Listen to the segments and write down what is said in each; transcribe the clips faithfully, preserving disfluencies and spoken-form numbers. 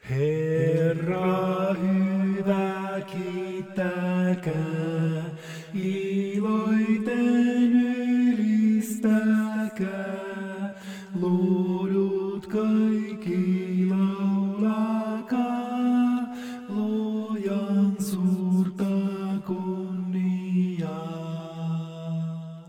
Herra hyvä, kiittäkää, iloiten ylistäkää, luodut kaikki laulakaa, Luojan suurta kunniaa.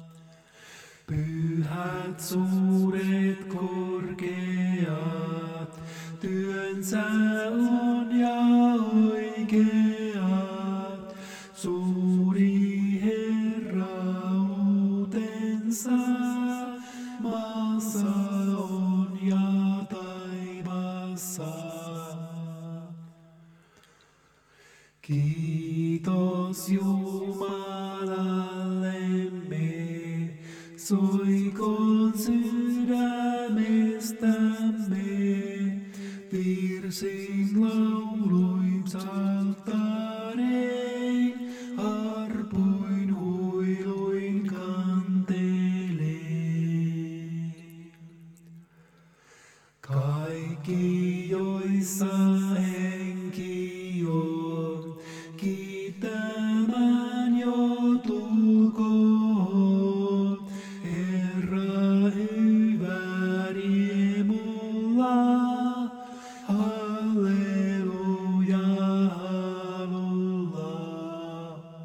Pyhät suuret korkeat, työnsä on ja oikeat, suuri herrautensa maassa on ja taivaassa. Kiitos Jumalallemme, soikoon sydämestämme, virsin lauluin psalttarein, harpuin huiluin kanteleen. Kaikki joissa